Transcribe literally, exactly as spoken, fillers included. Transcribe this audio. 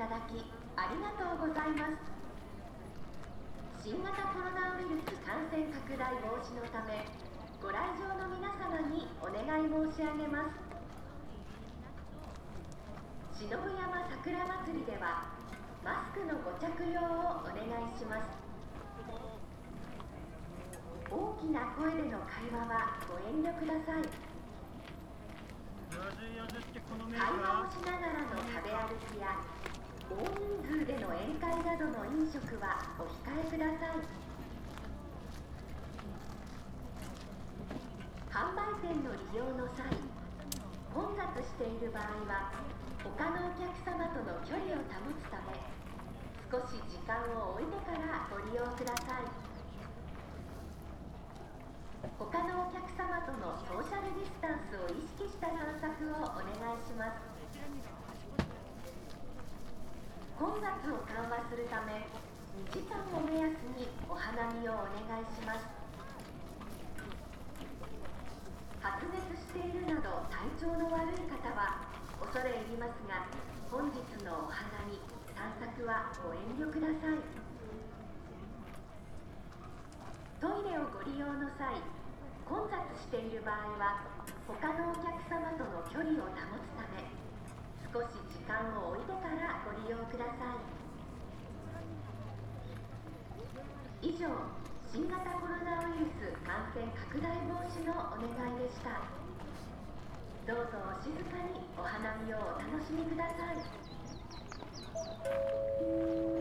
ただきありがとうございます。新型コロナウイルス感染拡大防止のため、ご来場の皆様にお願い申し上げます。篠山桜まつりではマスクのご着用をお願いします。大きな声での会話はご遠慮ください。会話をしながらの食べ歩きや大人数での宴会などの飲食はお控えください。販売店の利用の際、混雑している場合は他のお客様との距離を保つため、少し時間を置いてからご利用ください。他のお客様とのソーシャルディスタンスを意識した散策をお願いします。混雑を緩和するため、にじかんを目安にお花見をお願いします。発熱しているなど体調の悪い方は恐れ入りますが、本日のお花見、散策はご遠慮ください。トイレをご利用の際、混雑している場合は他のお客様との距離を保つため、少し時間を置いてからご利用ください。以上、新型コロナウイルス感染拡大防止のお願いでした。どうぞお静かにお花見をお楽しみください。